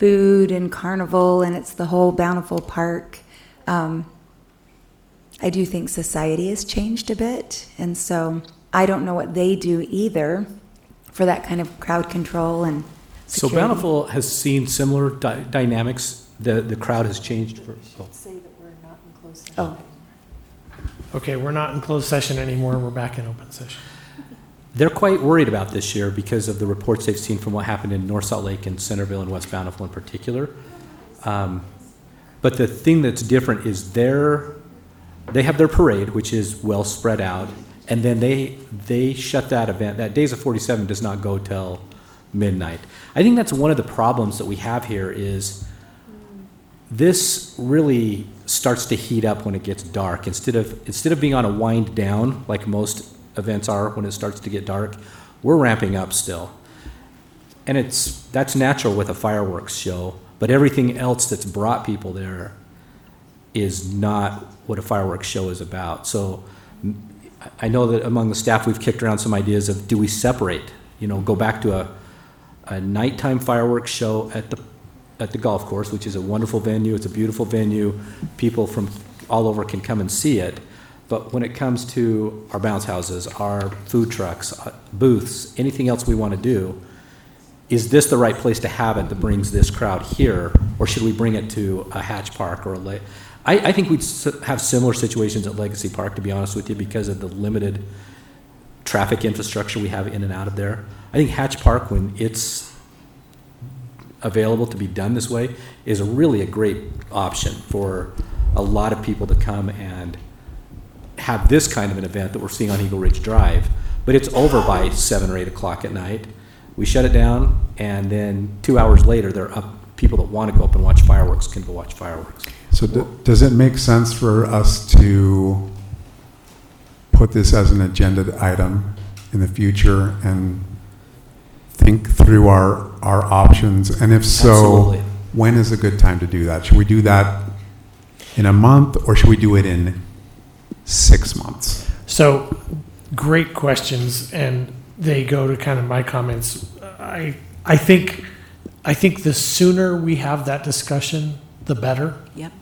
food and carnival, and it's the whole Bountiful Park. I do think society has changed a bit, and so I don't know what they do either for that kind of crowd control and security. So Bountiful has seen similar dynamics. The crowd has changed. Say that we're not in closed session. Oh. Okay, we're not in closed session anymore. We're back in open session. They're quite worried about this year because of the reports they've seen from what happened in North Salt Lake and Centerville and West Bountiful in particular. But the thing that's different is they have their parade, which is well spread out, and then they shut that event. That Days of 47 does not go till midnight. I think that's one of the problems that we have here is this really starts to heat up when it gets dark. Instead of being on a wind down like most events are when it starts to get dark, we're ramping up still. And that's natural with a fireworks show, but everything else that's brought people there is not what a fireworks show is about. So I know that among the staff we've kicked around some ideas of, do we separate, go back to a nighttime fireworks show at the golf course, which is a wonderful venue. It's a beautiful venue. People from all over can come and see it. But when it comes to our bounce houses, our food trucks, booths, anything else we want to do, is this the right place to have it that brings this crowd here? Or should we bring it to a Hatch Park or I think we'd have similar situations at Legacy Park, to be honest with you, because of the limited traffic infrastructure we have in and out of there. I think Hatch Park, when it's available to be done this way, is really a great option for a lot of people to come and have this kind of an event that we're seeing on Eagle Ridge Drive. But it's over by 7 or 8 o'clock at night. We shut it down, and then 2 hours later, there are up. People that want to go up and watch fireworks can go watch fireworks. So does it make sense for us to put this as an agenda item in the future and think through our options? And if so, Absolutely. When is a good time to do that? Should we do that in a month, or should we do it in 6 months? So, great questions, and they go to kind of my comments. I think the sooner we have that discussion, the better. Yep.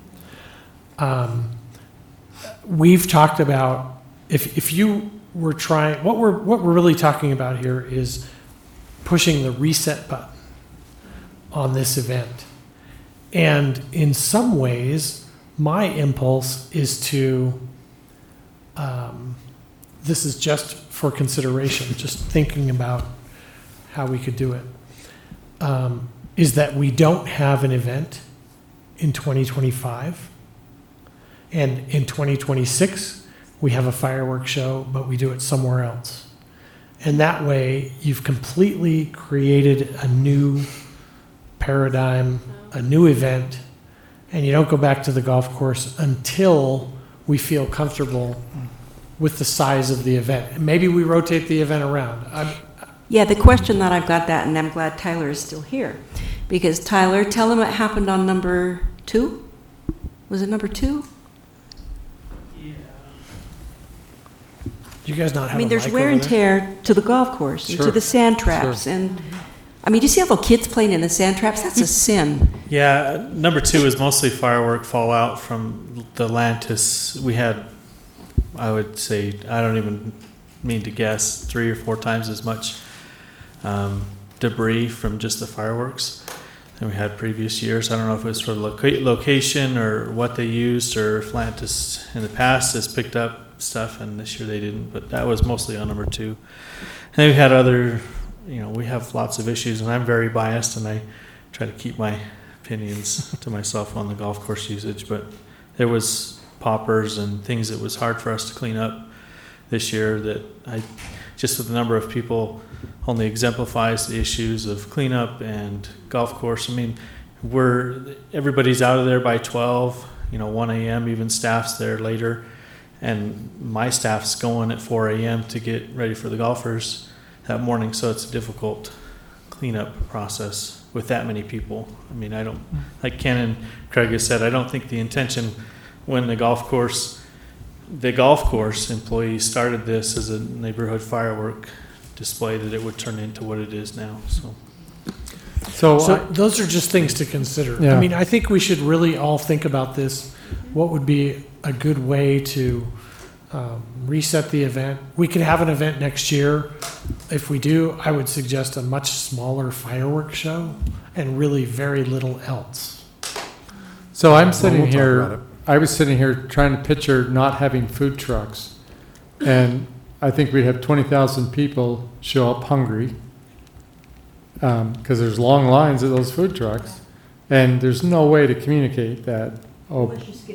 We've talked about if you were trying, what we're really talking about here is pushing the reset button on this event. And in some ways, my impulse is to, this is just for consideration, just thinking about how we could do it, is that we don't have an event in 2025. And in 2026, we have a fireworks show, but we do it somewhere else. And that way, you've completely created a new paradigm, a new event, and you don't go back to the golf course until we feel comfortable with the size of the event. And maybe we rotate the event around. Yeah, the question that I've got that, and I'm glad Tyler is still here, because Tyler, tell them what happened on number 2. Was it number 2? Do you guys not have I mean, a there's mic wear over and there? tear to the golf course, and to the sand traps, and I mean, do you see all the kids playing in the sand traps? That's a sin. Yeah, number 2 is mostly firework fallout from the Atlantis. We had, I would say, I don't even mean to guess, 3 or 4 times as much debris from just the fireworks than we had previous years. I don't know if it was for location or what they used, or if Atlantis in the past has picked up stuff and this year they didn't, but that was mostly on number 2. And then we had other, we have lots of issues, and I'm very biased, and I try to keep my opinions to myself on the golf course usage, but there was poppers and things that was hard for us to clean up this year that just with the number of people only exemplifies the issues of cleanup and golf course. I mean, everybody's out of there by 12, 1 a.m., even staff's there later. And my staff's going at 4 a.m. to get ready for the golfers that morning, so it's a difficult cleanup process with that many people. I mean, I don't, like Ken and Craig has said, I don't think the intention when the golf course employees started this as a neighborhood firework display that it would turn into what it is now. So So- those are just things to consider. Yeah. I mean, I think we should really all think about this. What would be a good way to reset the event? We could have an event next year. If we do, I would suggest a much smaller fireworks show and really very little else. So I'm Well, sitting we'll talk about here, it. I was sitting here trying to picture not having food trucks. And I think we'd have 20,000 people show up hungry. Because there's long lines of those food trucks. And there's no way to communicate that. Oh,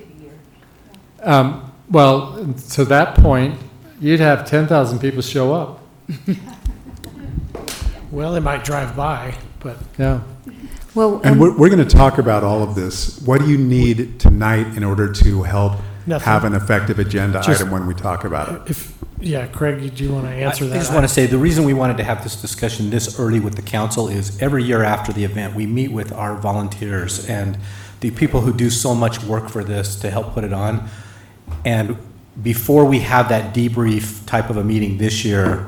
well, to that point, you'd have 10,000 people show up. Well, they might drive by, but Yeah. Well, And we're going to talk about all of this. What do you need tonight in order to help Nothing. have an effective agenda Just- item when we talk about it? Craig, do you want to answer that? I just want to say, the reason we wanted to have this discussion this early with the council is every year after the event, we meet with our volunteers and the people who do so much work for this to help put it on. And before we have that debrief type of a meeting this year,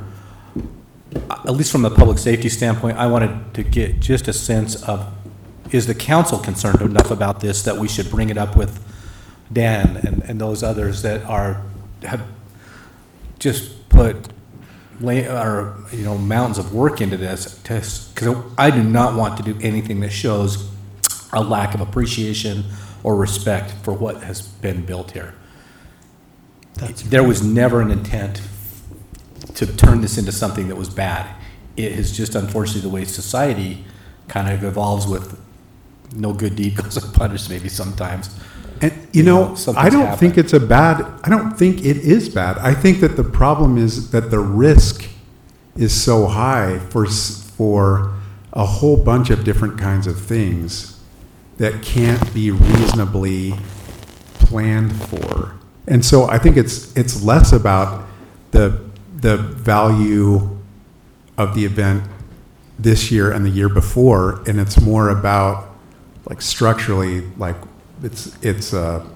at least from a public safety standpoint, I wanted to get just a sense of, is the council concerned enough about this that we should bring it up with Dan and those others that have just put mountains of work into this, because I do not want to do anything that shows a lack of appreciation or respect for what has been built here. There was never an intent to turn this into something that was bad. It is just unfortunately the way society kind of evolves with no good deed goes unpunished maybe sometimes. And something's I don't happened. think it's I don't think it is bad. I think that the problem is that the risk is so high for a whole bunch of different kinds of things that can't be reasonably planned for. And so I think it's less about the value of the event this year and the year before, and it's more about like structurally, like it's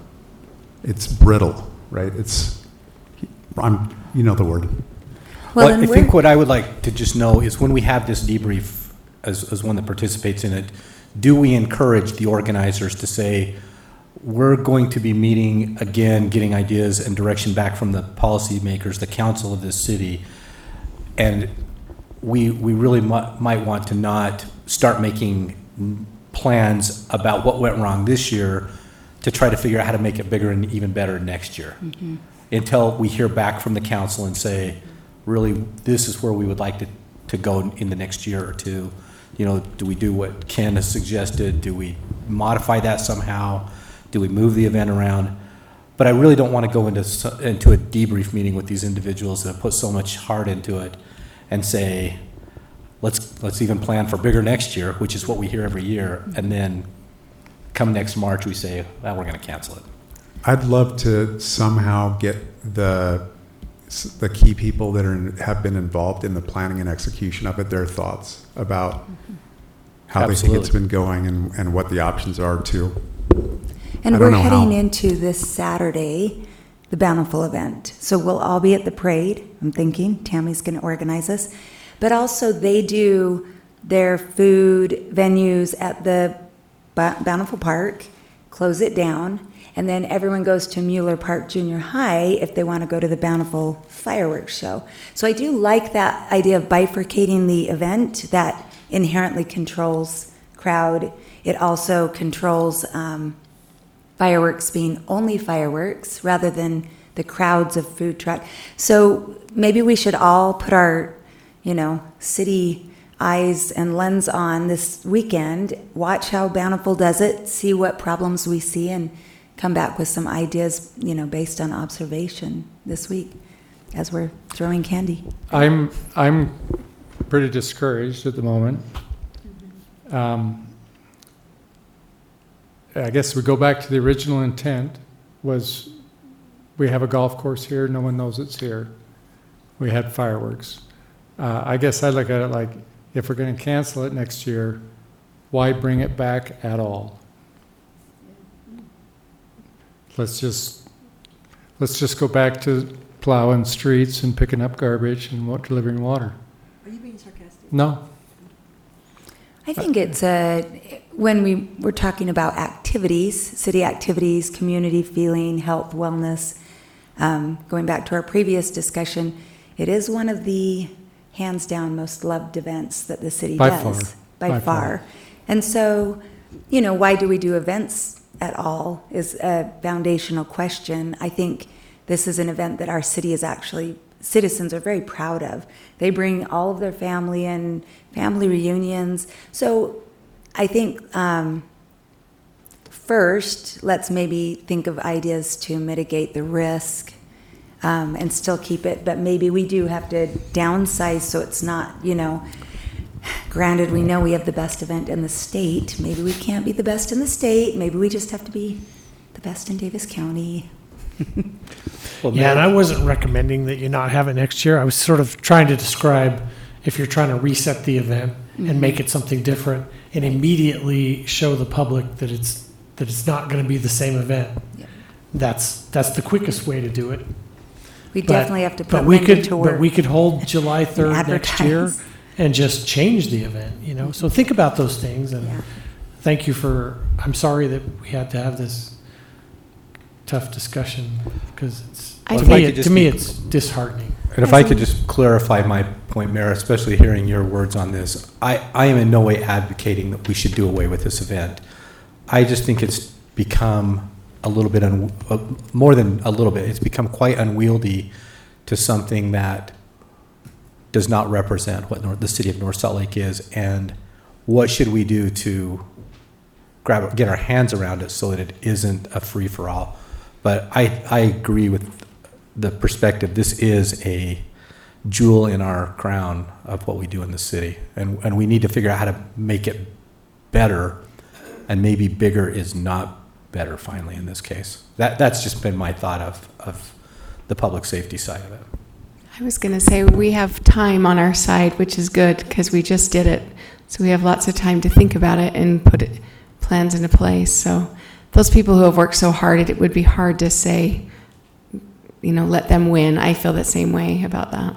brittle, right? You know the word. Well, Well, and I we're- think what I would like to just know is when we have this debrief, as one that participates in it, do we encourage the organizers to say, we're going to be meeting again, getting ideas and direction back from the policymakers, the council of this city, and we really might want to not start making plans about what went wrong this year to try to figure out how to make it bigger and even better next year. Until we hear back from the council and say, really, this is where we would like to go in the next year or two. Do we do what Ken has suggested? Do we modify that somehow? Do we move the event around? But I really don't want to go into a debrief meeting with these individuals that have put so much heart into it and say, let's even plan for bigger next year, which is what we hear every year, and then come next March we say, well, we're going to cancel it. I'd love to somehow get the key people that have been involved in the planning and execution of it, their thoughts about how they think it's Absolutely. been going and what the options are too. And I we're don't know heading how. into this Saturday, the Bountiful event. So we'll all be at the parade. I'm thinking Tammy's going to organize us. But also they do their food venues at the Bountiful Park, close it down, and then everyone goes to Mueller Park Junior High if they want to go to the Bountiful fireworks show. So I do like that idea of bifurcating the event. That inherently controls crowd. It also controls fireworks being only fireworks rather than the crowds of food truck. So maybe we should all put our, city eyes and lens on this weekend, watch how Bountiful does it, see what problems we see, and come back with some ideas, based on observation this week as we're throwing candy. I'm pretty discouraged at the moment. I guess we go back to the original intent was we have a golf course here, no one knows it's here. We had fireworks. I guess I look at it like, if we're going to cancel it next year, why bring it back at all? Let's just go back to plowing streets and picking up garbage and delivering water. Are you being sarcastic? No. I think it's when we were talking about activities, city activities, community feeling, health, wellness, going back to our previous discussion, it is one of the hands down most loved events that the city By does. far. By By far. far. And so, why do we do events at all is a foundational question. I think this is an event that our city is actually, citizens are very proud of. They bring all of their family and family reunions. So I think first, let's maybe think of ideas to mitigate the risk and still keep it, but maybe we do have to downsize so it's not, granted, we know we have the best event in the state. Maybe we can't be the best in the state. Maybe we just have to be the best in Davis County. Well, Yeah, and I wasn't recommending that you not have it next year. I was sort of trying to describe if you're trying to reset the event and make it something different and immediately show the public that it's not going to be the same event. Yeah. That's the quickest way to do it. We But- definitely have to but put we Wendy could, to work. But we could hold July 3rd next year advertise. and just change the event, So think about those things, and Yeah. thank you I'm sorry that we had to have this tough discussion, because Well, if I could just to me be- it's disheartening. And if I could just clarify my point, Mayor, especially hearing your words on this, I am in no way advocating that we should do away with this event. I just think it's become a little bit, more than a little bit, it's become quite unwieldy to something that does not represent what the city of North Salt Lake is, and what should we do to get our hands around it so that it isn't a free-for-all. But I agree with the perspective. This is a jewel in our crown of what we do in the city. And we need to figure out how to make it better, and maybe bigger is not better finally in this case. That's just been my thought of the public safety side of it. I was going to say we have time on our side, which is good because we just did it. So we have lots of time to think about it and put plans into place. So those people who have worked so hard, it would be hard to say, let them win. I feel the same way about that.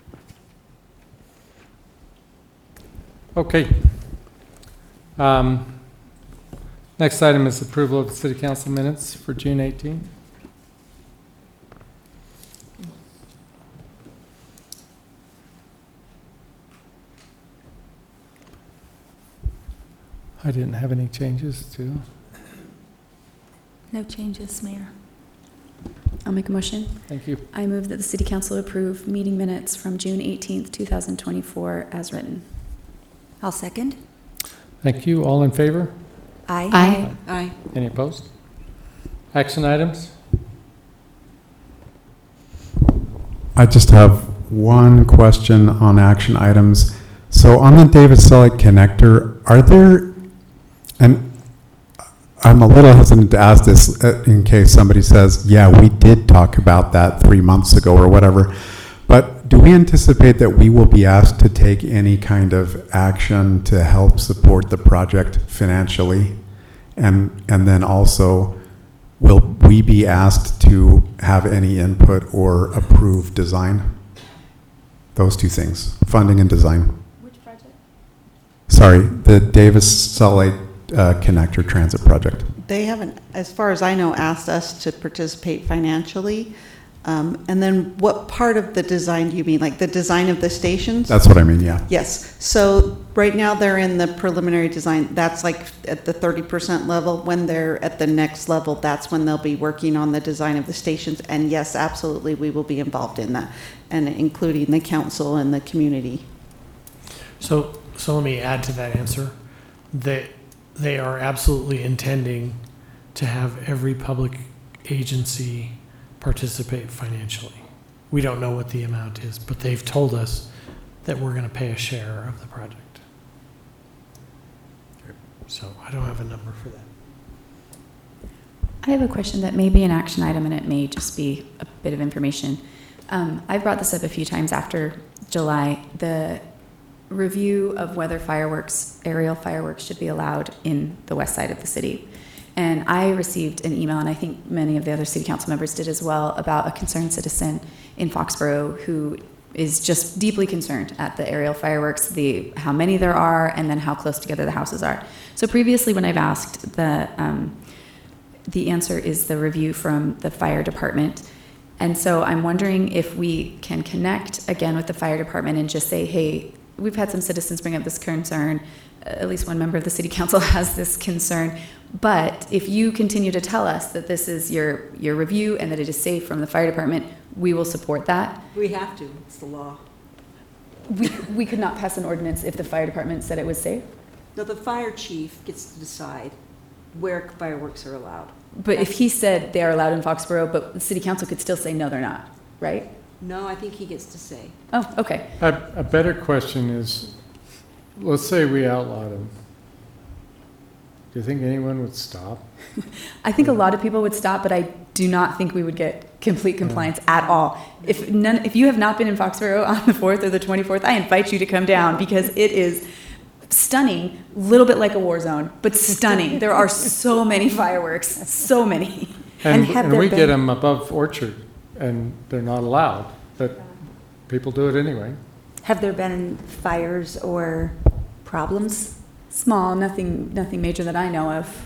Okay. Next item is approval of the city council minutes for June 18th. I didn't have any changes to. No changes, Mayor. I'll make a motion. Thank you. I move that the City Council approve meeting minutes from June 18th, 2024 as written. I'll second. Thank you. All in favor? Aye. Aye. Aye. Any opposed? Action items? I just have one question on action items. So on the Davis Salt Lake connector, are there, and I'm a little hesitant to ask this in case somebody says, yeah, we did talk about that 3 months ago or whatever, but do we anticipate that we will be asked to take any kind of action to help support the project financially? And then also, will we be asked to have any input or approve design? Those two things, funding and design. Which project? Sorry, the Davis Salt Lake Connector Transit Project. They haven't, as far as I know, asked us to participate financially. And then what part of the design do you mean? Like the design of the stations? That's what I mean, yeah. Yes. So right now they're in the preliminary design. That's like at the 30% level. When they're at the next level, that's when they'll be working on the design of the stations. And yes, absolutely, we will be involved in that, and including the council and the community. So let me add to that answer. They are absolutely intending to have every public agency participate financially. We don't know what the amount is, but they've told us that we're going to pay a share of the project. So I don't have a number for that. I have a question that may be an action item and it may just be a bit of information. I brought this up a few times after July. The review of whether aerial fireworks should be allowed in the west side of the city. And I received an email, and I think many of the other city council members did as well, about a concerned citizen in Foxborough who is just deeply concerned at the aerial fireworks, how many there are, and then how close together the houses are. So previously, when I've asked, the answer is the review from the fire department. And so I'm wondering if we can connect again with the fire department and just say, hey, we've had some citizens bring up this concern. At least one member of the city council has this concern. But if you continue to tell us that this is your review and that it is safe from the fire department, we will support that. We have to, it's the law. We could not pass an ordinance if the fire department said it was safe. No, the fire chief gets to decide where fireworks are allowed. But if he said they are allowed in Foxborough, but the city council could still say, no, they're not, right? No, I think he gets to say. Oh, okay. A better question is, let's say we outlawed them. Do you think anyone would stop? I think a lot of people would stop, but I do not think we would get complete compliance at all. If you have not been in Foxborough on the 4th or the 24th, I invite you to come down because it is stunning, a little bit like a war zone, but stunning. There are so many fireworks, so many. And have there we been- get them above Orchard, and they're not allowed, but people do it anyway. Have there been fires or problems? Small, nothing major that I know of.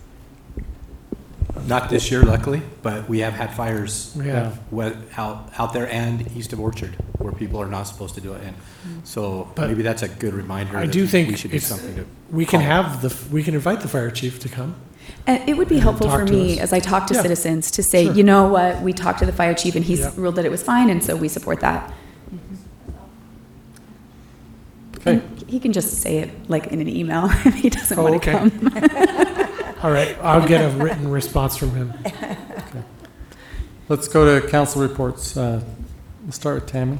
Not this year, luckily, but we have had fires Yeah. out there and east of Orchard where people are not supposed to do it. And so But maybe that's a good reminder. I that do think we should do it's- something to. We can call. we can invite the fire chief to come. And it would be helpful talk for to me us. as I talk to Yeah. citizens to say, Sure. you know what, we talked to the fire chief and he's Yeah. ruled that it was fine, and so we support that. Okay. And he can just say it like in an email if he doesn't Oh, want to okay. come. All right, I'll get a written response from him. Let's go to council reports. We'll start with Tammy.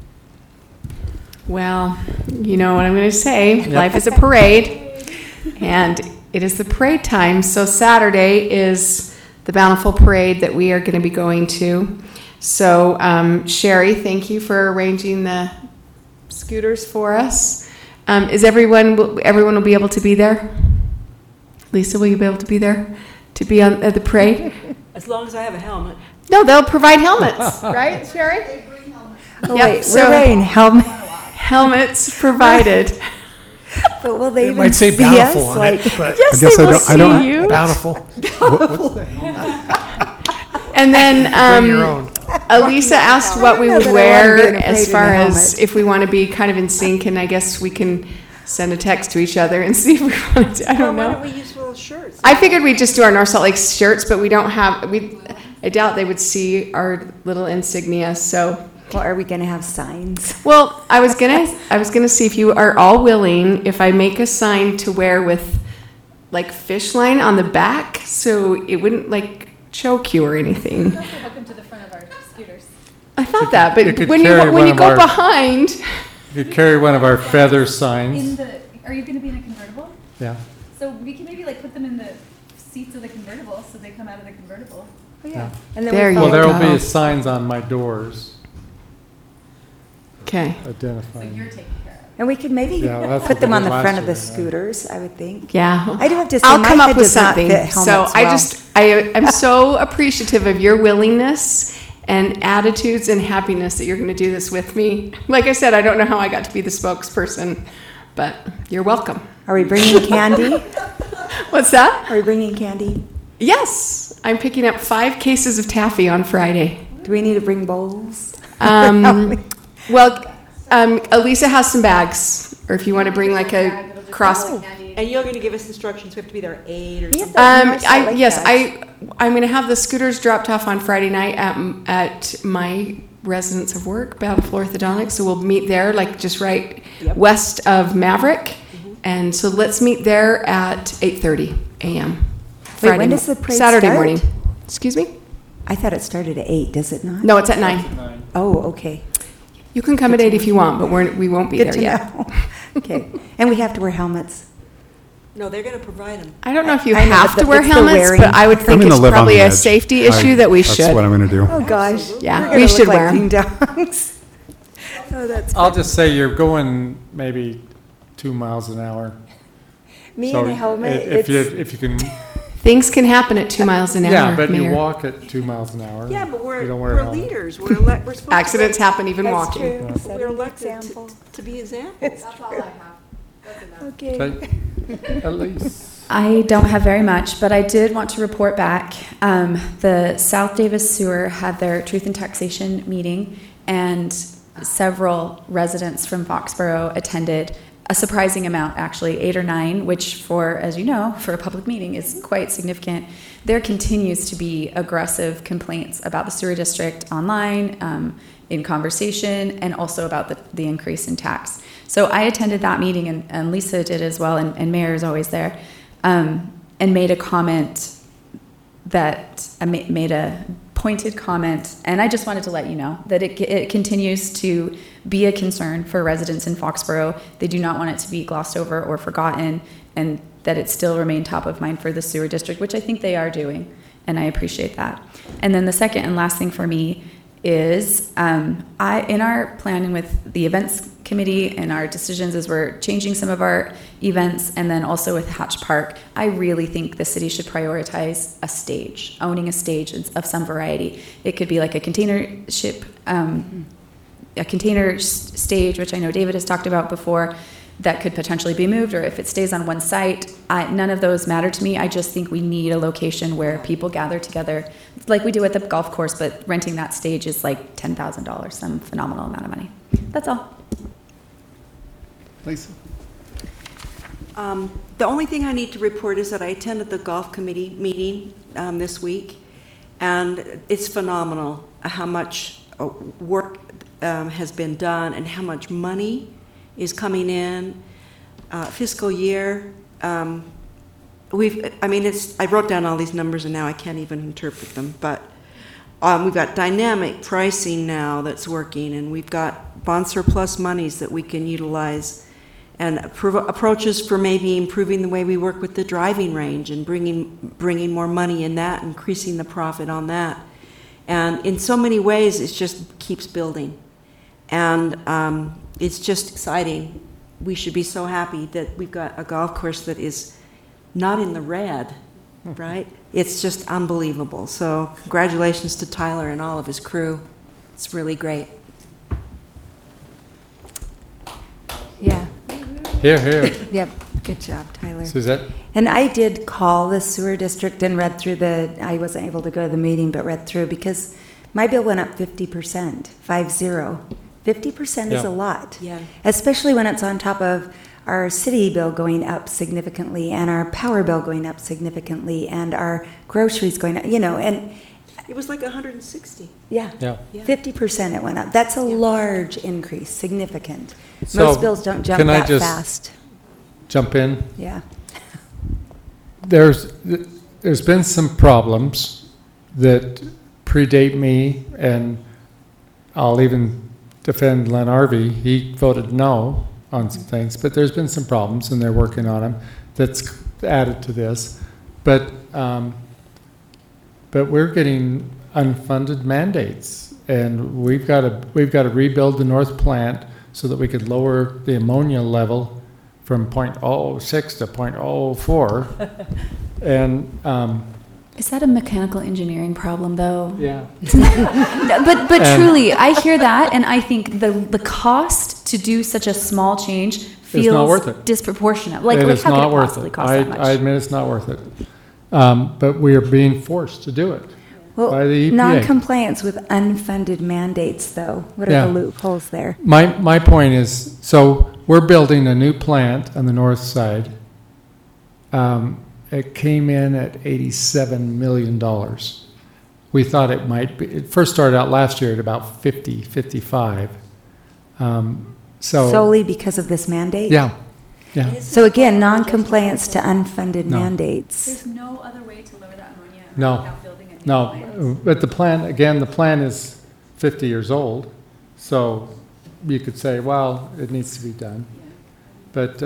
Well, you know what I'm going to say. Life is a parade, and it is the parade time. So Saturday is the Bountiful Parade that we are going to be going to. So Sherry, thank you for arranging the scooters for us. Is everyone will be able to be there? Lisa, will you be able to be there to be at the parade? As long as I have a helmet. No, they'll provide helmets, right, Sherry? Oh, Yep, wait, so- we're wearing helmets, Helmets provided. but will they It even might say see bountiful us? on Like, it, but Yes, guess they I will don't- I don't- see you. bountiful. And then Bring your own. Elisa asked what we I would don't know that I wanna be wear in a as parade in far a as helmet. if we want to be kind of in sync, and I guess we can send a text to each other and see if we want to. I don't Why don't know. we use little shirts? I figured we'd just do our North Salt Lake shirts, but we don't have. I doubt they would see our little insignia. So, Well, are we gonna have signs? well, I was gonna see if you are all willing if I make a sign to wear with like fish line on the back, so it wouldn't like choke you or anything. Welcome to the front of our scooters. I thought that, you but could when carry you one of go our- behind, You could carry one of our feather signs. Are you going to be in a convertible? Yeah. So we can maybe like put them in the seats of the convertible so they come out of the convertible. Oh, yeah. And then There we you Well, follow- there will go. be signs on my doors okay. So identifying. you're taken care of. And we could maybe Yeah, well, that's put what them we on did the last front of year, the yeah. scooters, I would think. Yeah. I do have to say, I'll my come up head with does not something. fit So helmets I'm so appreciative of your willingness and attitudes and happiness that you're going to do this with me. Like I said, I don't know how I got to be the spokesperson, but you're welcome. Are we bringing candy? What's that? Are we bringing candy? Yes, I'm picking up 5 cases of taffy on Friday. Do we need to bring bowls? Well, Elisa has some bags, or if you want to bring like a cross. And you're going to give us instructions, we have to be there at 8 or We something? have North Salt Lake Yes, bags. I'm going to have the scooters dropped off on Friday night at my residence of work, Bountiful Orthodontics. So we'll meet there, like just right Yep. west of Maverick. And so let's meet there at 8:30 a.m. Wait, when does the parade Saturday start? morning. Excuse me? I thought it started at 8, does it not? No, it's at 9. Oh, okay. You can come at 8 if you want, but we won't be Good there to yet. know. Okay. And we have to wear helmets. No, they're going to provide them. I don't know if you I know, have but to wear it's the helmets, wearing. but I would I'm think gonna it's live on probably the a edge. safety issue that we should. That's what I'm going to do. Oh, gosh. Yeah, We're gonna we look should like wear 'em. ding dongs. Oh, that's I'll just say you're going maybe 2 miles an hour. me So in a helmet. If you, it's- if you can Things can happen at 2 miles an hour, Yeah, but you Mayor. walk at 2 miles an hour. Yeah, but You we're, don't wear a we're helmet. leaders. We're supposed to. Accidents happen even walking. We're elected to be examples. Okay, at least. I don't have very much, but I did want to report back. The South Davis Sewer had their Truth and Taxation meeting, and several residents from Foxborough attended. A surprising amount, actually, 8 or 9, which for, as you know, for a public meeting is quite significant. There continues to be aggressive complaints about the sewer district online, in conversation, and also about the increase in tax. So I attended that meeting, and Lisa did as well, and Mayor is always there, and made a comment that made a pointed comment, and I just wanted to let you know that it continues to be a concern for residents in Foxborough. They do not want it to be glossed over or forgotten, and that it still remain top of mind for the sewer district, which I think they are doing, and I appreciate that. And then the second and last thing for me is in our planning with the events committee and our decisions as we're changing some of our events, and then also with Hatch Park, I really think the city should prioritize a stage, owning a stage of some variety. It could be like a container ship, a container stage, which I know David has talked about before, that could potentially be moved, or if it stays on one site. None of those matter to me. I just think we need a location where people gather together, like we do at the golf course, but renting that stage is like $10,000, some phenomenal amount of money. That's all. Lisa? The only thing I need to report is that I attended the golf committee meeting this week, and it's phenomenal how much work has been done and how much money is coming in. Fiscal year, I wrote down all these numbers and now I can't even interpret them, but we've got dynamic pricing now that's working, and we've got bond surplus monies that we can utilize, and approaches for maybe improving the way we work with the driving range and bringing more money in that, increasing the profit on that. And in so many ways, it just keeps building. And it's just exciting. We should be so happy that we've got a golf course that is not in the red, right? It's just unbelievable. So congratulations to Tyler and all of his crew. It's really great. Yeah, Here, here. yep, good job, Tyler. Suzette? And I did call the sewer district and read through I wasn't able to go to the meeting, but read through, because my bill went up 50%, 50. 50% is Yeah. a lot. Yeah. Especially when it's on top of our city bill going up significantly, and our power bill going up significantly, and our groceries going up, and It was like 160. yeah. Yeah. 50% it went up. That's a large increase, significant. So, Most bills don't jump can I that just- fast. Jump in? Yeah. There's been some problems that predate me, and I'll even defend Len Arvey. He voted no on some things, but there's been some problems, and they're working on them. That's added to this, but we're getting unfunded mandates, and we've got to rebuild the North Plant so that we could lower the ammonia level from 0.06 to 0.04, and Is that a mechanical engineering problem, though? yeah. But And- truly, I hear that, and I think the cost to do such a small change feels not worth it. disproportionate. It Like is how not could it worth possibly it. cost that much? I admit it's not worth it. But we are being forced to do it Well, by the EPA. non-compliance with unfunded mandates, though, what are Yeah. the loopholes there? My point is, so we're building a new plant on the north side. It came in at $87 million. We thought it might be, it first started out last year at about 50, 55. So, Solely because of this mandate? yeah, yeah. So again, non-compliance to unfunded No. mandates. There's no other way to lower that ammonia No. without building a new No, plant. but the plan is 50 years old, so you could say, well, it needs to be done. But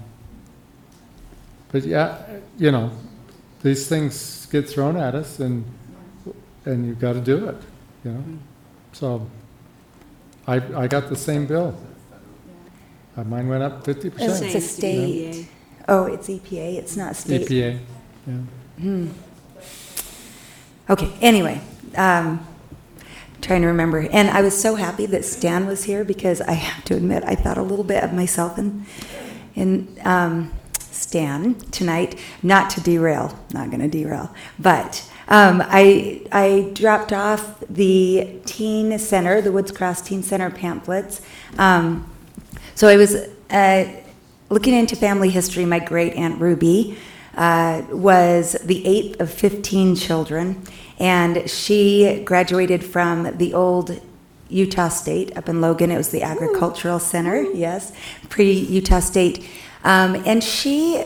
yeah, these things get thrown at us, and you've got to do it, So I got the same bill. Mine went up 50%. It's a state. Oh, it's EPA, it's not state. EPA, yeah. Okay, anyway, trying to remember. And I was so happy that Stan was here because I have to admit, I thought a little bit of myself in Stan tonight. Not to derail, not going to derail, but I dropped off the teen center, the Woods Cross Teen Center pamphlets. So I was looking into family history. My great Aunt Ruby was the 8th of 15 children, and she graduated from the old Utah State up in Logan. It was the Agricultural Center, yes, pre-Utah State. And she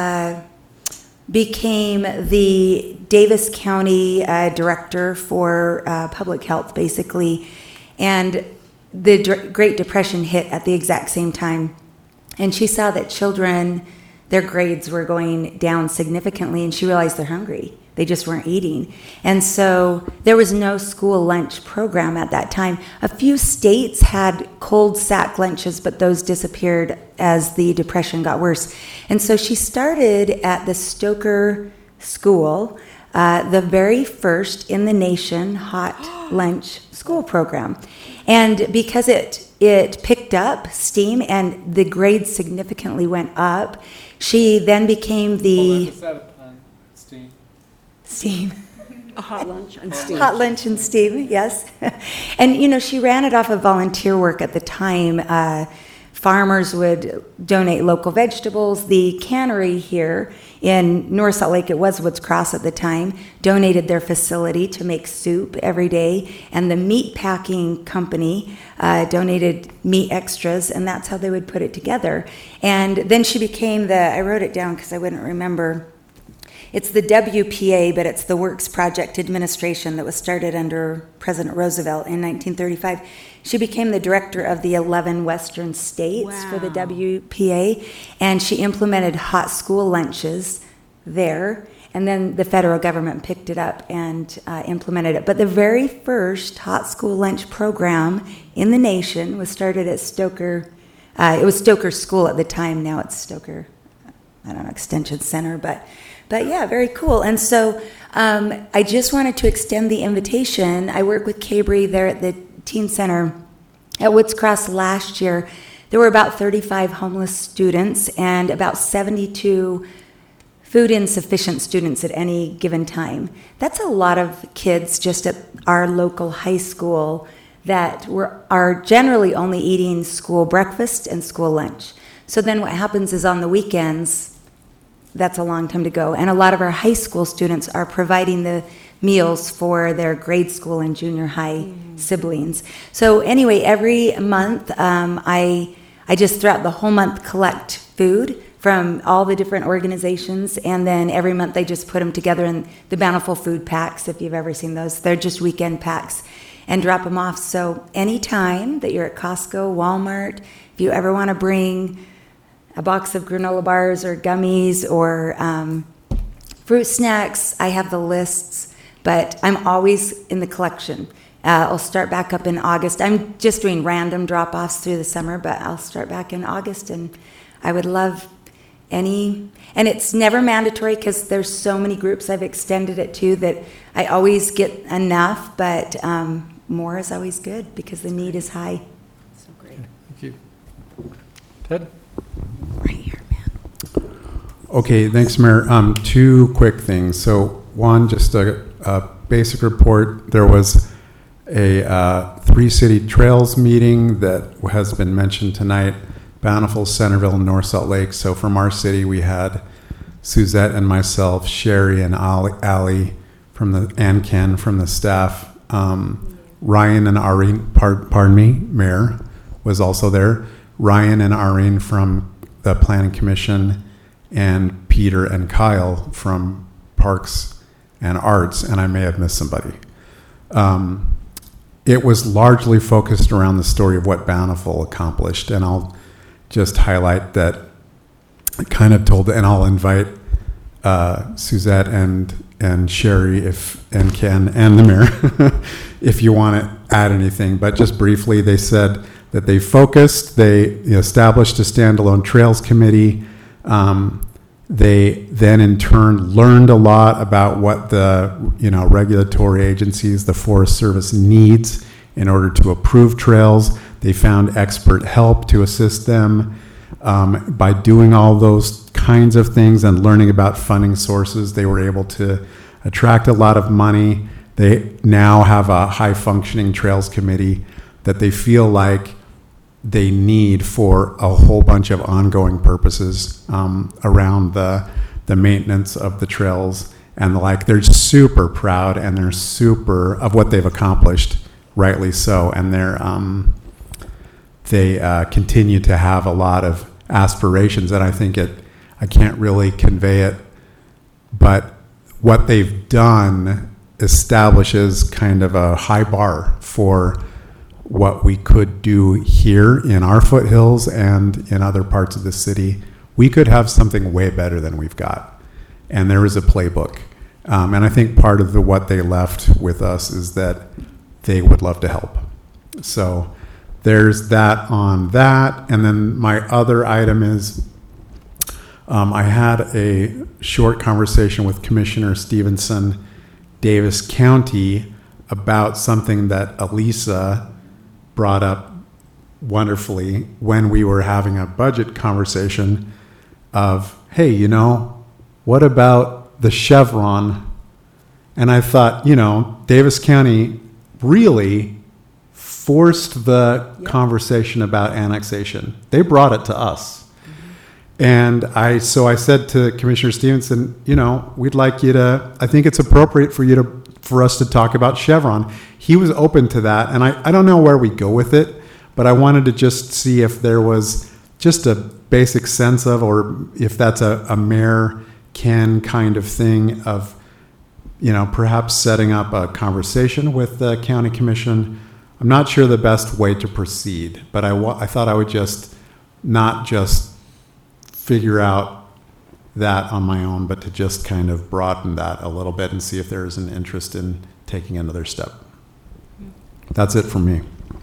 became the Davis County director for public health, basically. And the Great Depression hit at the exact same time. And she saw that children, their grades were going down significantly, and she realized they're hungry. They just weren't eating. And so there was no school lunch program at that time. A few states had cold sack lunches, but those disappeared as the Depression got worse. And so she started at the Stoker School, the very first in the nation hot lunch school program. And because it picked up steam and the grades significantly went up, she then became the... Steam. A hot lunch and steam. Hot lunch and steam, yes. And, you know, she ran it off of volunteer work at the time. Farmers would donate local vegetables. The cannery here in North Salt Lake, it was Woods Cross at the time, donated their facility to make soup every day. And the meat packing company donated meat extras, and that's how they would put it together. And then she became I wrote it down because I wouldn't remember. It's the WPA, but it's the Works Project Administration that was started under President Roosevelt in 1935. She became the director of the 11 Western states for the WPA, and she implemented hot school lunches there, and then the federal government picked it up and implemented it. But the very first hot school lunch program in the nation was started at Stoker. It was Stoker School at the time. Now it's Stoker, Extension Center, but yeah, very cool. And so I just wanted to extend the invitation. I work with Cabri there at the Teen Center at Woods Cross last year. There were about 35 homeless students and about 72 food insufficient students at any given time. That's a lot of kids just at our local high school that are generally only eating school breakfast and school lunch. So then what happens is on the weekends, that's a long time to go. And a lot of our high school students are providing the meals for their grade school and junior high siblings. So anyway, every month, I just throughout the whole month collect food from all the different organizations, and then every month I just put them together in the Bountiful Food Packs, if you've ever seen those. They're just weekend packs, and drop them off. So anytime that you're at Costco, Walmart, if you ever want to bring a box of granola bars or gummies or fruit snacks, I have the lists, but I'm always in the collection. I'll start back up in August. I'm just doing random drop-offs through the summer, but I'll start back in August, and I would love and it's never mandatory because there's so many groups I've extended it to that I always get enough, but more is always good because the need is high. So great. Thank you. Ted? Right here, man. Okay, thanks, Mayor. Two quick things. So one, just a basic report. There was a three-city trails meeting that has been mentioned tonight, Bountiful, Centerville, and North Salt Lake. So from our city, we had Suzette and myself, Sherry and Allie and Ken from the staff. Ryan and Irene, pardon me, Mayor, was also there. Ryan and Irene from the Planning Commission, and Peter and Kyle from Parks and Arts, and I may have missed somebody. It was largely focused around the story of what Bountiful accomplished, and I'll just highlight that I kind of told, and I'll invite Suzette and Sherry and Ken and the mayor if you want to add anything, but just briefly, they said that they focused, they established a standalone trails committee. They then in turn learned a lot about what the, regulatory agencies, the Forest Service needs in order to approve trails. They found expert help to assist them. By doing all those kinds of things and learning about funding sources, they were able to attract a lot of money. They now have a high-functioning trails committee that they feel like they need for a whole bunch of ongoing purposes around the maintenance of the trails. And they're super proud and they're super of what they've accomplished, rightly so. And they continue to have a lot of aspirations, and I think I can't really convey it, but what they've done establishes kind of a high bar for what we could do here in our foothills and in other parts of the city. We could have something way better than we've got, and there is a playbook. And I think part of what they left with us is that they would love to help. So there's that on that. And then my other item is I had a short conversation with Commissioner Stevenson, Davis County, about something that Elisa brought up wonderfully when we were having a budget conversation of, hey, what about the Chevron? And I thought, Davis County really forced the conversation about annexation. They brought it to us. And so I said to Commissioner Stevenson, we'd like you to, I think it's appropriate for us to talk about Chevron. He was open to that. And I don't know where we go with it, but I wanted to just see if there was just a basic sense of, or if that's a mayor can kind of thing of, perhaps setting up a conversation with the county commission. I'm not sure the best way to proceed, but I thought I would not just figure out that on my own, but to just kind of broaden that a little bit and see if there's an interest in taking another step. That's it for me.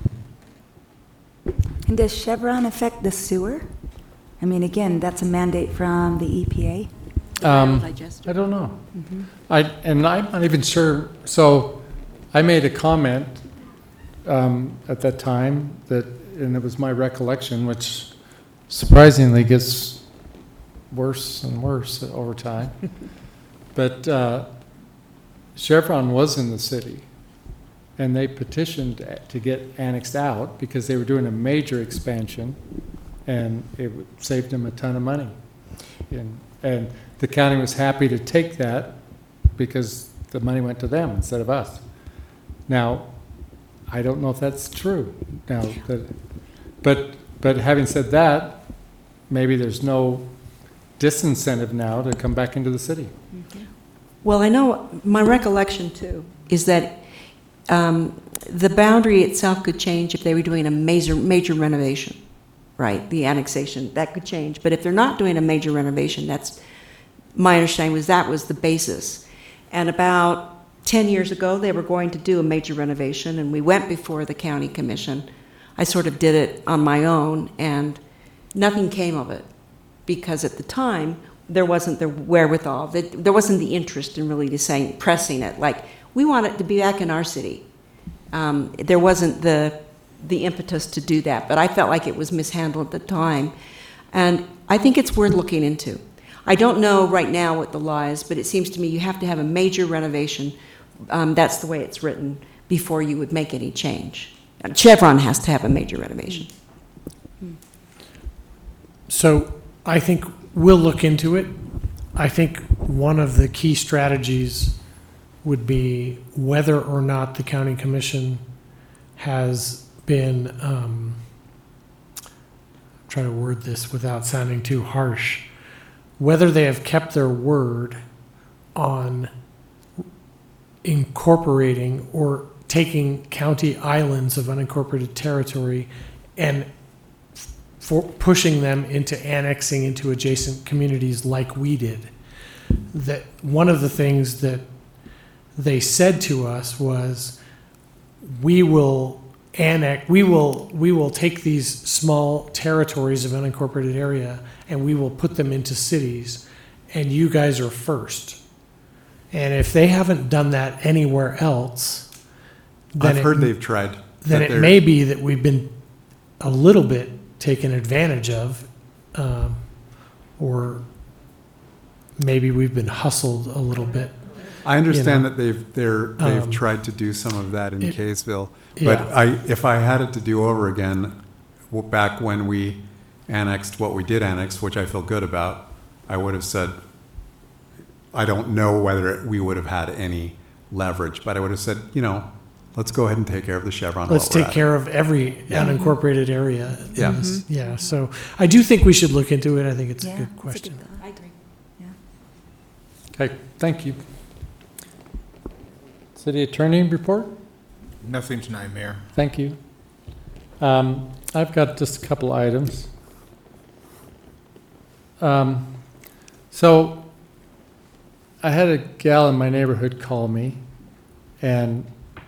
And does Chevron affect the sewer? I mean, again, that's a mandate from the EPA. I don't know. I'm not even sure. So I made a comment at that time and it was my recollection, which surprisingly gets worse and worse over time. But Chevron was in the city, and they petitioned to get annexed out because they were doing a major expansion, and it saved them a ton of money. And the county was happy to take that because the money went to them instead of us. Now, I don't know if that's true. Now, but having said that, maybe there's no disincentive now to come back into the city. Well, I know my recollection too is that the boundary itself could change if they were doing a major renovation, right? The annexation, that could change. But if they're not doing a major renovation, that's my understanding was that was the basis. And about 10 years ago, they were going to do a major renovation, and we went before the county commission. I sort of did it on my own, and nothing came of it because at the time there wasn't the wherewithal, there wasn't the interest in really pressing it. Like, we want it to be back in our city. There wasn't the impetus to do that, but I felt like it was mishandled at the time, and I think it's worth looking into. I don't know right now what the law is, but it seems to me you have to have a major renovation. That's the way it's written before you would make any change. Chevron has to have a major renovation. So I think we'll look into it. I think one of the key strategies would be whether or not the county commission has been, trying to word this without sounding too harsh, whether they have kept their word on incorporating or taking county islands of unincorporated territory and for pushing them into annexing into adjacent communities like we did. That one of the things that they said to us was, we will take these small territories of unincorporated area and we will put them into cities, and you guys are first. And if they haven't done that anywhere else, then I've heard they've tried. then but it they're- may be that we've been a little bit taken advantage of, or maybe we've been hustled a little bit. I understand know. that they've Um, tried to do some of that in it- Kaysville, yeah. but if I had it to do over again, back when we annexed what we did annex, which I feel good about, I would have said, I don't know whether we would have had any leverage, but I would have said, let's go ahead and take care of the Chevron. Let's while we're take at care of every Yeah. unincorporated area. Yeah. in this- Yeah, so I do think we should look into it. I think it's a Yeah, good it's a question. thought. I agree. Okay, thank you. City Attorney report? Nothing tonight, Mayor. Thank you. I've got just a couple items. So I had a gal in my neighborhood call me, and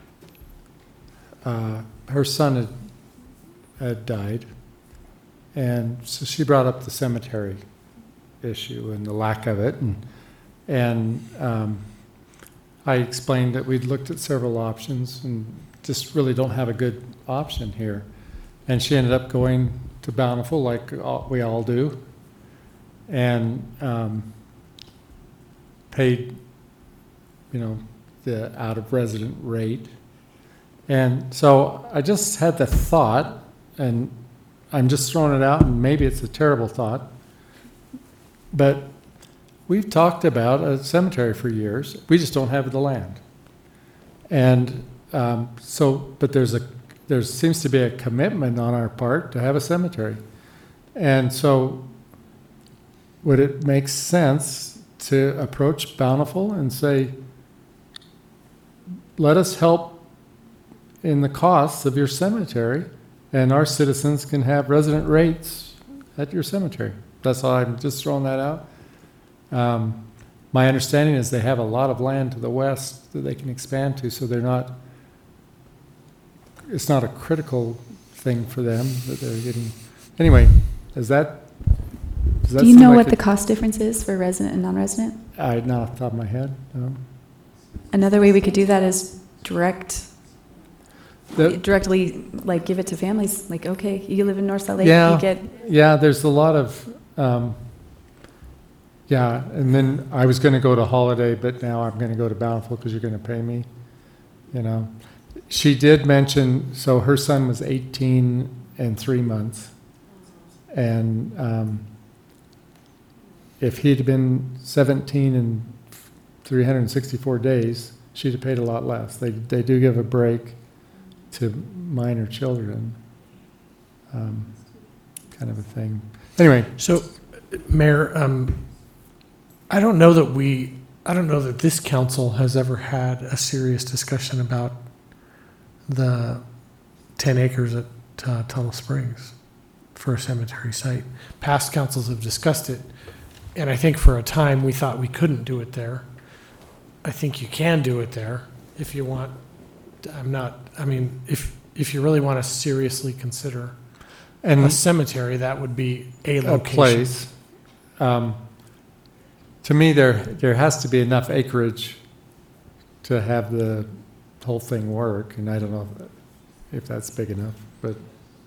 her son had died, and so she brought up the cemetery issue and the lack of it, and I explained that we'd looked at several options and just really don't have a good option here. And she ended up going to Bountiful like we all do, and paid, the out-of-resident rate. And so I just had the thought, and I'm just throwing it out, and maybe it's a terrible thought, but we've talked about a cemetery for years. We just don't have the land. And but there seems to be a commitment on our part to have a cemetery. And so would it make sense to approach Bountiful and say, let us help in the costs of your cemetery, and our citizens can have resident rates at your cemetery? That's all. I'm just throwing that out. My understanding is they have a lot of land to the west that they can expand to, so it's not a critical thing for them that they're getting. Anyway, does that Do you seem know like what a- the cost difference is for resident and non-resident? Not off the top of my head, no. Another way we could do that is The- directly, like, give it to families. Like, okay, you live in North Salt Lake, Yeah. you get, Yeah, there's a lot of, and then I was going to go to Holiday, but now I'm going to go to Bountiful because you're going to pay me, She did mention, so her son was 18 and 3 months, and if he'd been 17 and 364 days, she'd have paid a lot less. They do give a break to minor children, kind of a thing. Anyway, So, Mayor, I don't know that this council has ever had a serious discussion about the 10 acres at Tunnel Springs for a cemetery site. Past councils have discussed it, and I think for a time we thought we couldn't do it there. I think you can do it there if you want. If you really want to seriously consider and a cemetery, that would be a a location. place. To me, there has to be enough acreage to have the whole thing work, and I don't know if that's big enough, but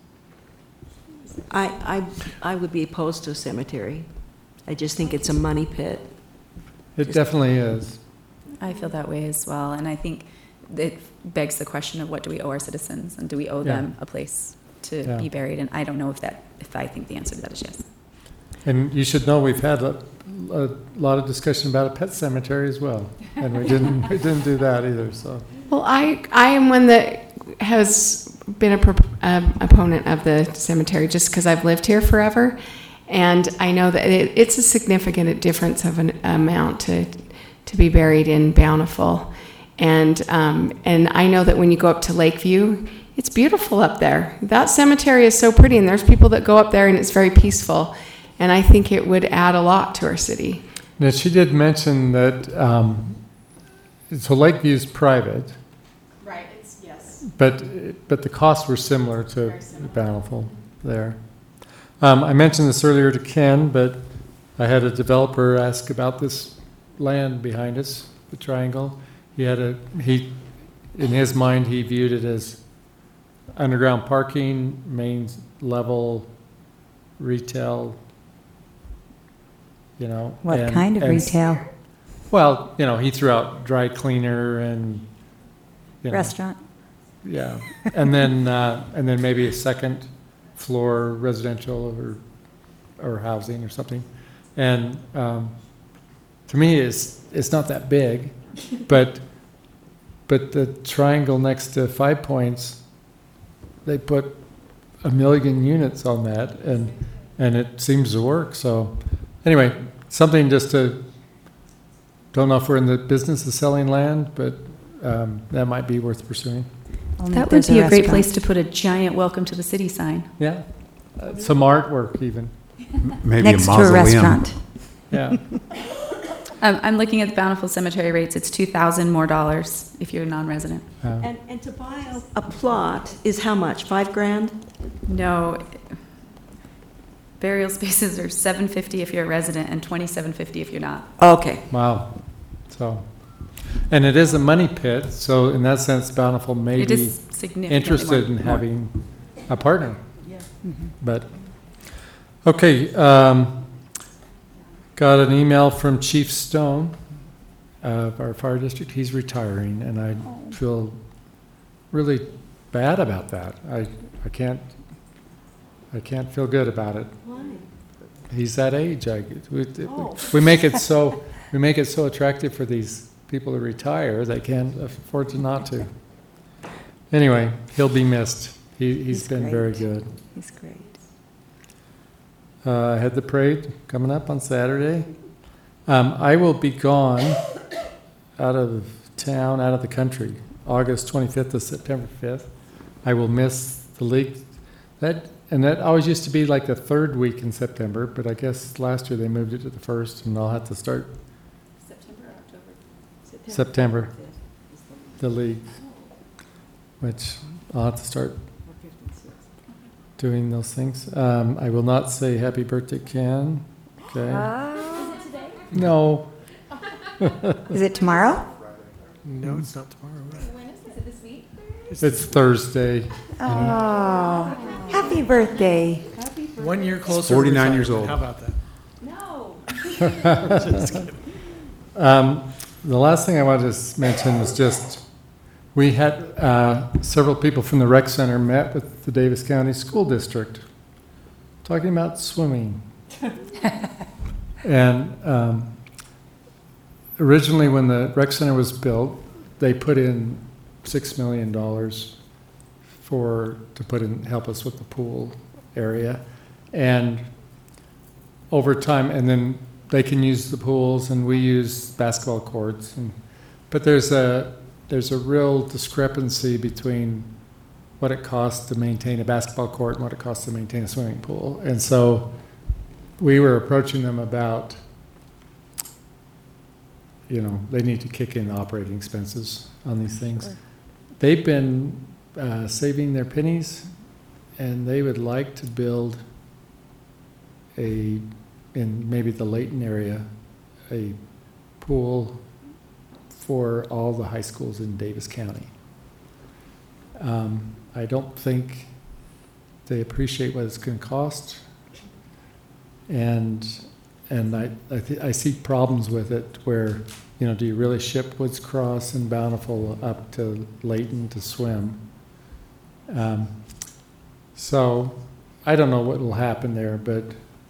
I would be opposed to a cemetery. I just think it's a money pit. it definitely is. I feel that way as well. And I think it begs the question of what do we owe our citizens, and do we owe Yeah. them a place to Yeah. be buried? And I don't know if I think the answer to that is yes. And you should know we've had a lot of discussion about a pet cemetery as well, and we didn't do that either. So Well, I am one that has been a opponent of the cemetery just because I've lived here forever, and I know that it's a significant difference of an amount to be buried in Bountiful, and I know that when you go up to Lakeview, it's beautiful up there. That cemetery is so pretty, and there's people that go up there, and it's very peaceful, and I think it would add a lot to our city. now she did mention that so Lakeview's private. Right. It's yes. But the costs were similar to Bountiful there. I mentioned this earlier to Ken, but I had a developer ask about this land behind us, the triangle. In his mind, he viewed it as underground parking, main level, retail, you know. What kind of retail? Well, you know, he threw out dry cleaner and, you know, Restaurant? yeah, and then maybe a second floor residential or housing or something. And to me, it's not that big, but the triangle next to 5 Points, they put 1 million units on that, and it seems to work. So anyway, something just to, don't know if we're in the business of selling land, but that might be worth pursuing. Only That if would there's be a great restaurant. place to put a giant welcome to the city sign. Yeah, some artwork even. Maybe Next a to a mausoleum. restaurant. Yeah. I'm looking at the Bountiful Cemetery rates. It's $2,000 more if you're a non-resident. And to buy a plot is how much? $5,000? No, burial spaces are $750 if you're a resident and $2,750 if you're not. Okay. Wow. So, and it is a money pit, so in that sense, Bountiful may It be is significantly interested in more. having a partner. Yeah. But, okay, got an email from Chief Stone of our fire district. He's retiring, and I feel really bad about that. I can't feel good about it. Why? He's that age. We make it so attractive for these people to retire. They can't afford to not to. Anyway, he'll be missed. He's been great. very good. He's great. I had the parade coming up on Saturday. I will be gone out of town, out of the country, August 25th to September 5th. I will miss the league. That always used to be like the third week in September, but I guess last year they moved it to the first, and I'll have to start September, the league, which I'll have to start doing those things. I will not say happy birthday, Ken. Okay. No. Is it tomorrow? No, it's not tomorrow. When is it? This week? It's Thursday. Oh, happy birthday. 1 year closer. 49 years old. How about that? No. The last thing I wanted to mention was just, we had several people from the rec center met with the Davis County School District talking about swimming. And originally when the rec center was built, they put in $6 million to help us with the pool area. And over time, and then they can use the pools and we use basketball courts. But there's a real discrepancy between what it costs to maintain a basketball court and what it costs to maintain a swimming pool. And so we were approaching them about, they need to kick in operating expenses on these things. Sure. They've been saving their pennies, and they would like to build in maybe the Layton area, a pool for all the high schools in Davis County. I don't think they appreciate what it's going to cost, and I see problems with it where, do you really ship Woods Cross and Bountiful up to Layton to swim? So I don't know what will happen there, but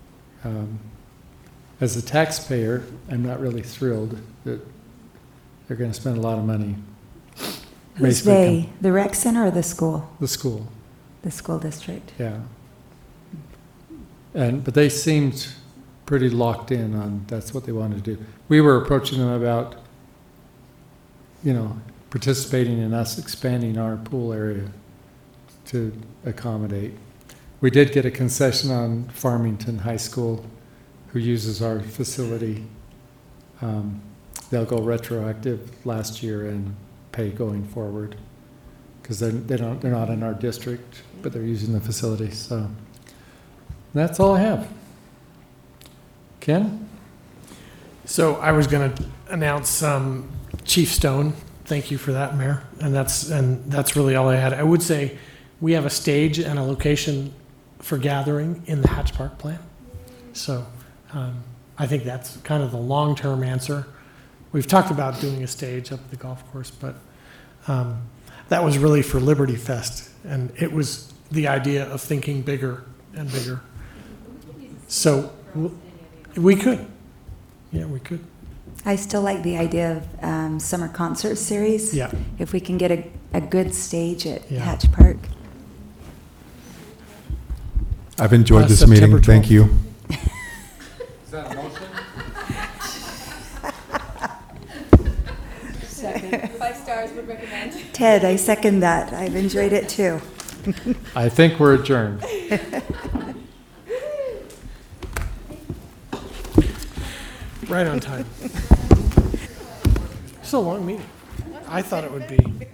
as a taxpayer, I'm not really thrilled that they're going to spend a lot of money. Who's they? The rec center or the school? The school. The school district. Yeah. But they seemed pretty locked in on that's what they wanted to do. We were approaching them about, participating in us expanding our pool area to accommodate. We did get a concession on Farmington High School, who uses our facility. They'll go retroactive last year and pay going forward because they're not in our district, but they're using the facility. So that's all I have. Ken? So I was going to announce Chief Stone. Thank you for that, Mayor. And that's really all I had. I would say we have a stage and a location for gathering in the Hatch Park plan. So I think that's kind of the long-term answer. We've talked about doing a stage up at the golf course, but that was really for Liberty Fest. And it was the idea of thinking bigger and bigger. So we could. Yeah, we could. I still like the idea of summer concert series. Yeah. If we can get a good stage at Yeah. Hatch Park. I've enjoyed this September meeting. Thank 12th. you. Is that a motion? Second. 5 stars would recommend. Ted, I second that. I've enjoyed it too. I think we're adjourned. Right on time. It's a long meeting. I thought it would be